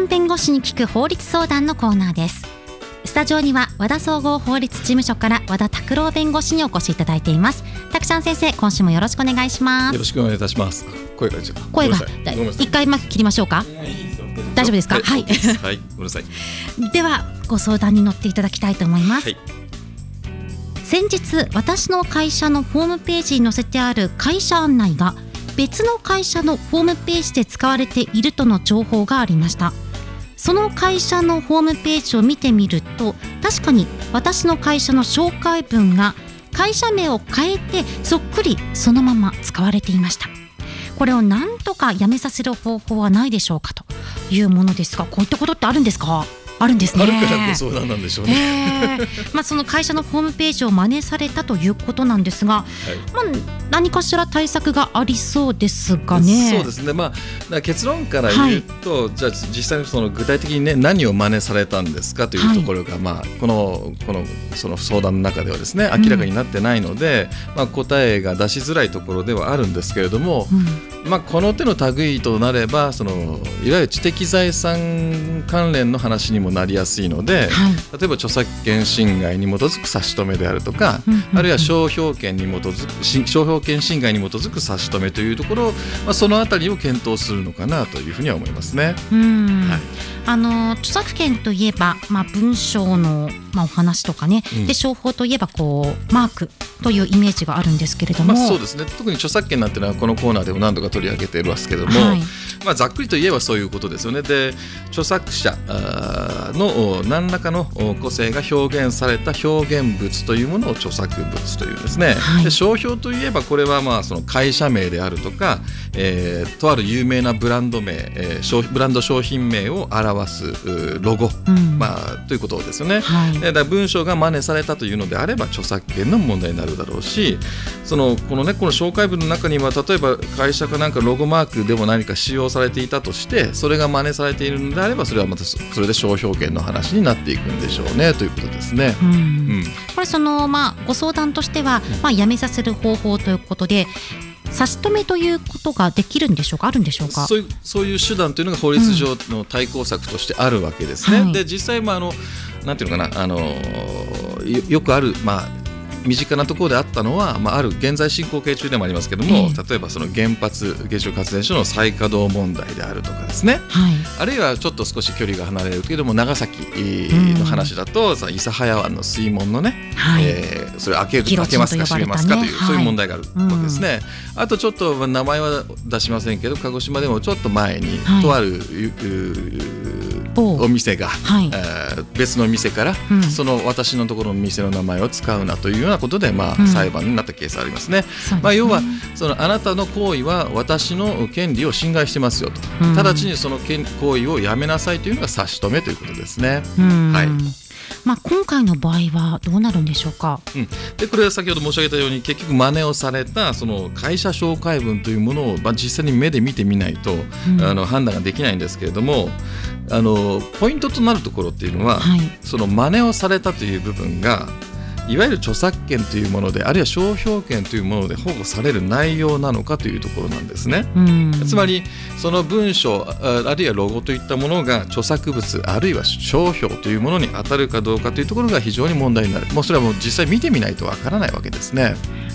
論弁護士に聞く法律相談のコーナーです。スタジオには和田総合法律事務所から和田拓郎弁護士にお越しいただいています。たくちゃん先生、今週もよろしくお願いします。 よろしくお願いいたします。声が一回切りましょうか。大丈夫ですか。はい、 はい、ごめんなさい。 ではご相談に乗っていただきたいと思います。 はい、 先日私の会社のホームページに載せてある会社案内が別の会社のホームページで使われているとの情報がありました。その会社のホームページを見てみると、確かに私の会社の紹介文が会社名を変えてそっくりそのまま使われていました。これを何とかやめさせる方法はないでしょうかというものですが、こういったことってあるんですか。あるんですね。 あるからご相談なんでしょうね。 その会社のホームページを真似されたということなんですが、何かしら対策がありそうですがね。 そうですね、結論から言うと、じゃあ実際にその具体的に、何を真似されたんですかというところが、このその相談の中ではですね明らかになってないので、答えが出しづらいところではあるんですけれども、この手の類となればいわゆる知的財産関連の話にもなりやすいので、例えば著作権侵害に基づく差し止めであるとか、あるいは商標権侵害に基づく差し止めというところ、そのあたりを検討するのかなというふうには思いますね。 著作権といえば、文章の、お話とかね、で商法といえばマークというイメージがあるんですけれども、 そうですね、特に著作権なんてのはこのコーナーでも何度か取り上げていますけれども、ざっくりといえばそういうことですよね。で、著作者の何らかの個性が表現された表現物というものを著作物というんですね。で、商標といえばこれはその会社名であるとか、とある有名なブランド名、ブランド商品名を表すロゴ、ということですよね。だから文章が真似されたというのであれば著作権の問題になるだろうし、この紹介文の中には例えば会社かなんかロゴマークでも何か使用されていたとして、それが真似されているのであれば、それはまたそれで商標権の話になっていくんでしょうねということですね。 これご相談としては、やめさせる方法ということで、差し止めということができるんでしょうか、あるんでしょうか。 そういう手段というのが法律上の対抗策としてあるわけですね。で、実際なんていうのかな、よくある身近なところであったのは、ある現在進行形中でもありますけども、例えばその原発原子力発電所の再稼働問題であるとかですね、あるいはちょっと少し距離が離れるけれども長崎の話だと、諫早湾の水門のね、それ開けますか閉めますかという、そういう問題があるわけですね。あとちょっと名前は出しませんけど、鹿児島でもちょっと前に、とあるお店が、別の店から、その私のところの店の名前を使うなというようなことで、裁判になったケースがありますね。要はあなたの行為は私の権利を侵害してますよと、直ちにその行為をやめなさいというのが差し止めということですね。 今回の場合はどうなるんでしょうか。 で、これは先ほど申し上げたように、結局真似をされたその会社紹介文というものを、実際に目で見てみないと、判断ができないんですけれども、ポイントとなるところっていうのは、その真似をされたという部分がいわゆる著作権というもので、あるいは商標権というもので保護される内容なのかというところなんですね。つまりその文章あるいはロゴといったものが著作物あるいは商標というものに当たるかどうかというところが非常に問題になる。それはもう実際見てみないとわからないわけですね。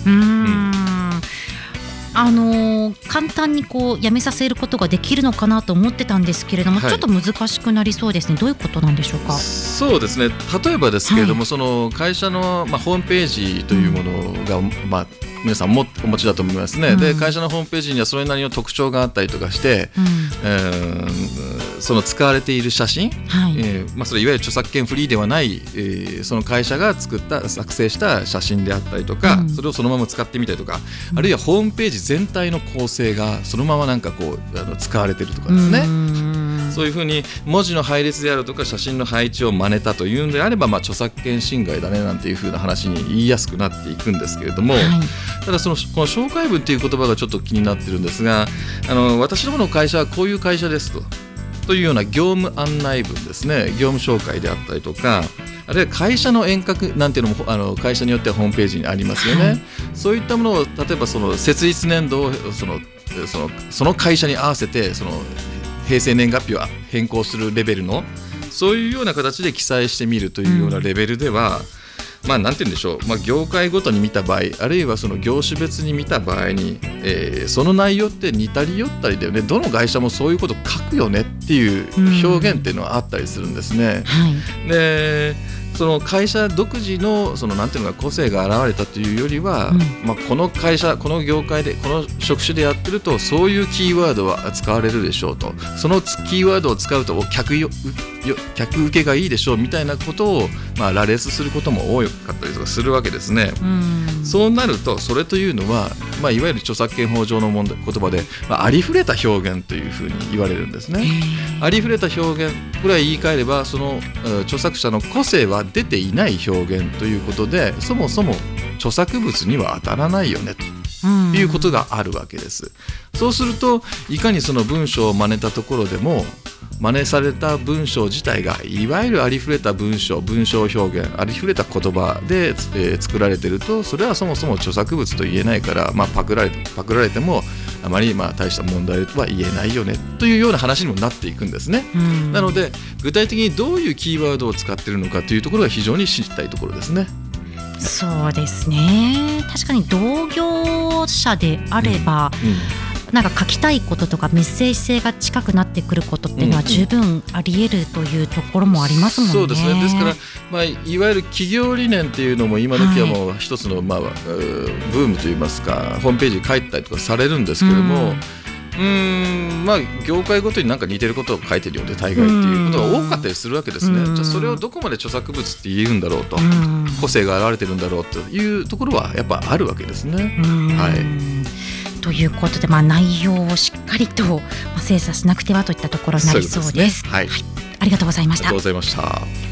簡単にやめさせることができるのかなと思ってたんですけれども、ちょっと難しくなりそうですね。どういうことなんでしょうか。 そうですね、例えばですけれども、その会社の、ホームページというものが、皆さんお持ちだと思いますね。で、会社のホームページにはそれなりの特徴があったりとかして、その使われている写真、それいわゆる著作権フリーではない、その会社が作成した写真であったりとか、それをそのまま使ってみたりとか、あるいはホームページ全体の構成がそのまま使われているとかですね。そういうふうに文字の配列であるとか写真の配置を真似たというんであれば、著作権侵害だねなんていうふうな話に言いやすくなっていくんですけれども、ただこの紹介文という言葉がちょっと気になってるんですが、私どもの会社はこういう会社ですというような業務案内文ですね、業務紹介であったりとか、あるいは会社の遠隔なんていうのも会社によってはホームページにありますよね。そういったものを例えばその設立年度をその会社に合わせてその平成年月日は変更するレベルのそういうような形で記載してみるというようなレベルでは、なんて言うんでしょう、業界ごとに見た場合、あるいはその業種別に見た場合に、その内容って似たり寄ったりだよね、どの会社もそういうこと書くよねっていう表現っていうのはあったりするんですね。でその会社独自のなんていうのか個性が現れたというよりは、この会社この業界でこの職種でやってるとそういうキーワードは使われるでしょうと、そのキーワードを使うと客受けがいいでしょうみたいなことを羅列することも多かったりとかするわけですね。そうなるとそれというのは、いわゆる著作権法上の言葉で、ありふれた表現というふうに言われるんですね。ありふれた表現、これは言い換えればその著作者の個性は出ていない表現ということで、そもそも著作物には当たらないよねということがあるわけです。そうするといかにその文章を真似たところでも真似された文章自体がいわゆるありふれた文章表現、ありふれた言葉で、作られていると、それはそもそも著作物と言えないから、パクられてもあまり大した問題は言えないよねというような話にもなっていくんですね。なので具体的にどういうキーワードを使っているのかというところが非常に知りたいところですね。 そうですね、確かに同業者であれば、なんか書きたいこととかメッセージ性が近くなってくることっていうのは十分あり得るというところもありますもんね。 そうですね。ですから、いわゆる企業理念っていうのも今時はもう一つの、ブームといいますか、ホームページに書いたりとかされるんですけども、業界ごとになんか似てることを書いてるようで大概っていうことが多かったりするわけですね。じゃあそれをどこまで著作物って言うんだろうと、個性が現れてるんだろうというところはやっぱあるわけですね。 ということで、内容をしっかりと精査しなくてはといったところになりそうです。ありがとうございました。 ありがとうございました。